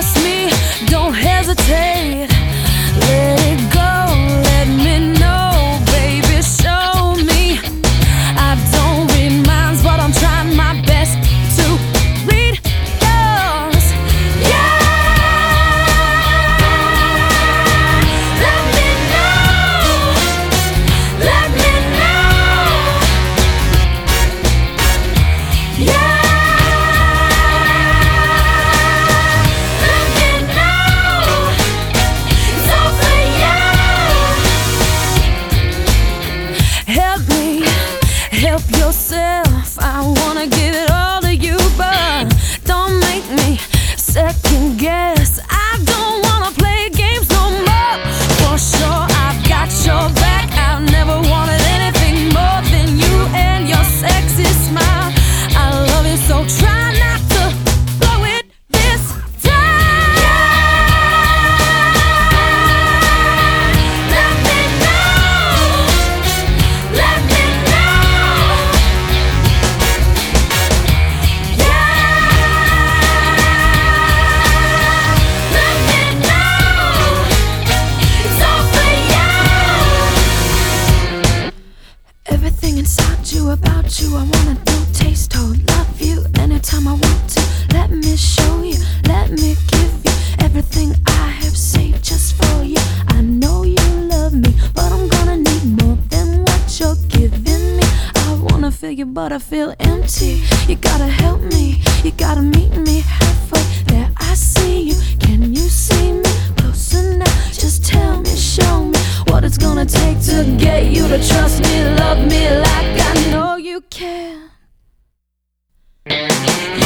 trust me, don't hesitate. Let it go, let me know, baby, show me. I don't read minds, but I'm trying my best to read yours. Yeah, let me know, let me know. Yeah. Help yourself, I wanna give it all to you, but don't make me second guess. I don't wanna play games no more. For sure, I've got your back. I've never wanted anything more than you and your sexy smile. I love you, so try not to blow it this time. Let me know, let me inside you, about you, I wanna do, taste, hold, love you anytime I want to. Let me show you, let me give you everything I have saved just for you. I know you love me, but I'm gonna need more than what you're giving me. I wanna fill you, but I feel empty. You gotta help me, you gotta meet me halfway. There I see you, can you see me closer now? Just tell me, show me what it's gonna take to get you to trust me, love me like I know you can.